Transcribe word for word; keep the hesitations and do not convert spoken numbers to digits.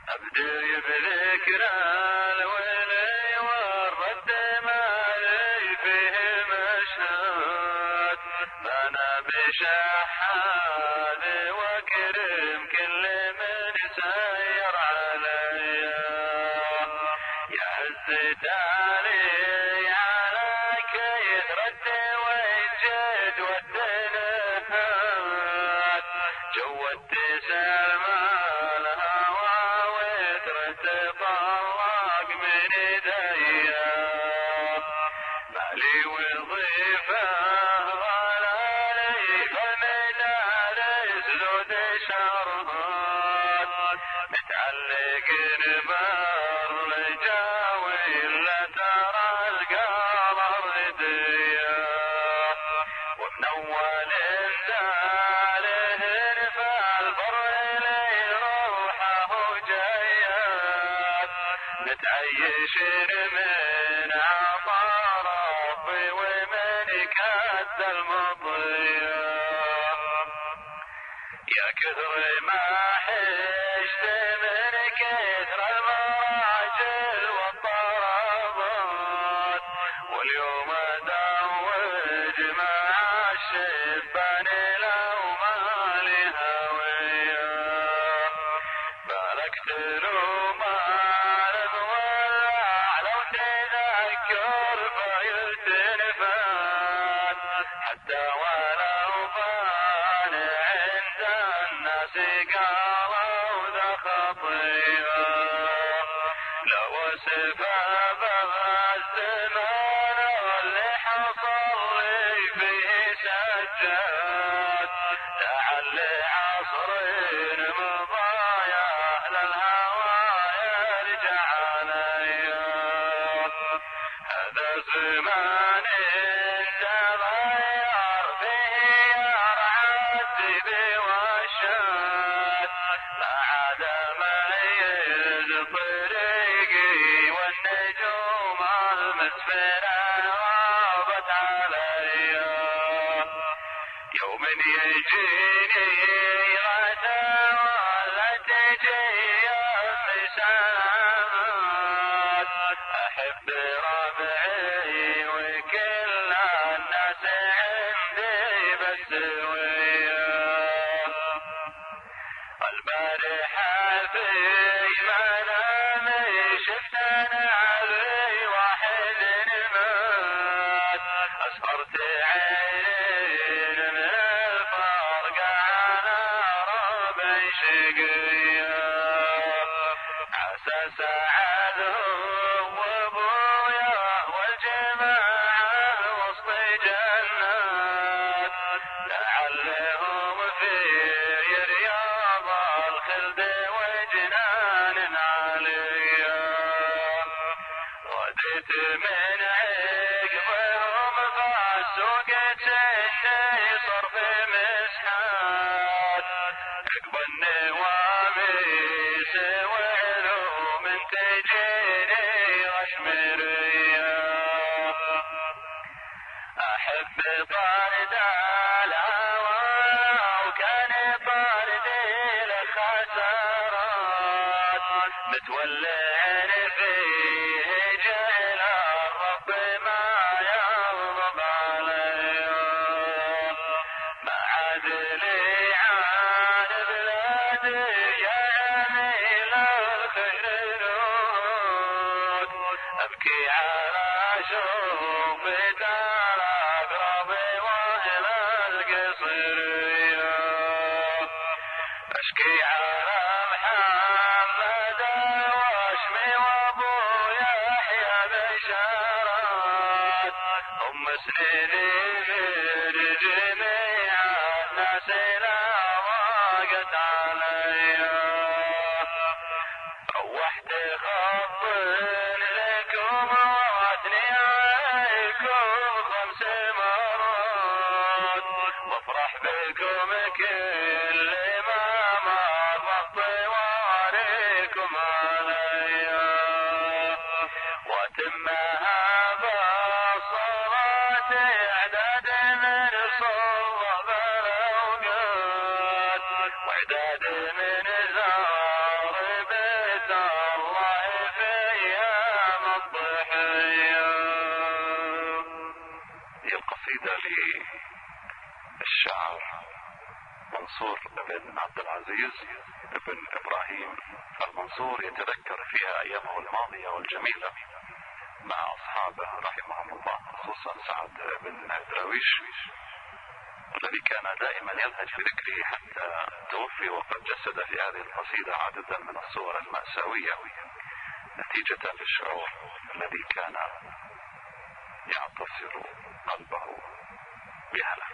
أبدي بذكر الولي والرد مالي فيه مشهد فأنا بشحاذ وكرم كل من سير علي يا عزة علي عليك يترد وينجد والتنهد جودت سلمان الهوى وترد طلق من ايديا مالي وظيفة ولا لي فمدارس زود شرهات متعلق بالرجاوي لا ترى القمر رديا ومن اول انزاله فالبر لي روحه جيات نتعيش من عطا ربي ومن كد المضيا يا كثر ما حشت من كثر المراجل والطربات واليوم ادوج مع الشبان لو مالي هوية باركت له ما نتولع لو تذكر فيلتنفات حتى ولو فان عند الناس قالوا ذا خطيئة لو سبب الزمان واللي حصل لي فيه سجاد لعل عصر مضى يا أهل الهوى يرجع علي هذا زمان تغير فيه يرعى الدب والشاد ما عاد ميز طريقي والنجوم المسفرة غابت علي يوم يجيني غدا ولا تجي مسامات أحب ربعي وكل الناس عندي بسوية البارحة في منامي شفت نعلي واحد مات أسهرت عين من الفرق على ربع شقيا عسى سعدهم وابويا والجماعة وسط جنات لعلهم في رياض الخلد وجنان عليا رديت من عقبهم فالسوق تشتي صرف مسحات عقب النواميس وعلوم تجيني غشمريا أحب طارد الهوى وكان طاردي للخسارات متولعن فيه جهل الرب ما يغضب علي ما عاد لي عن بلادي يا جميل الخير نود أبكي على شوف دار أقربي وإلى القصرية أشكي على محمد واشمي وابو يحيى بشارات هم سنيني من جميع الناس لا ضاقت علي روحت خط لكم واثني عليكم خمس مرات وافرح بكم كل ما مر طواريكم علي واتمها بالصلاة إعداد الله في أيام الضحية. هي القصيدة للشاعر منصور بن عبد العزيز بن إبراهيم المنصور، يتذكر فيها أيامه الماضية والجميلة مع أصحابه رحمهم الله، خصوصا سعد بن دراويش الذي كان دائما يلهج في ذكره حتى توفي، وقد جسد في هذه القصيدة عددا من الصور المأساوية نتيجة للشعور الذي كان يعتصر قلبه بأهله.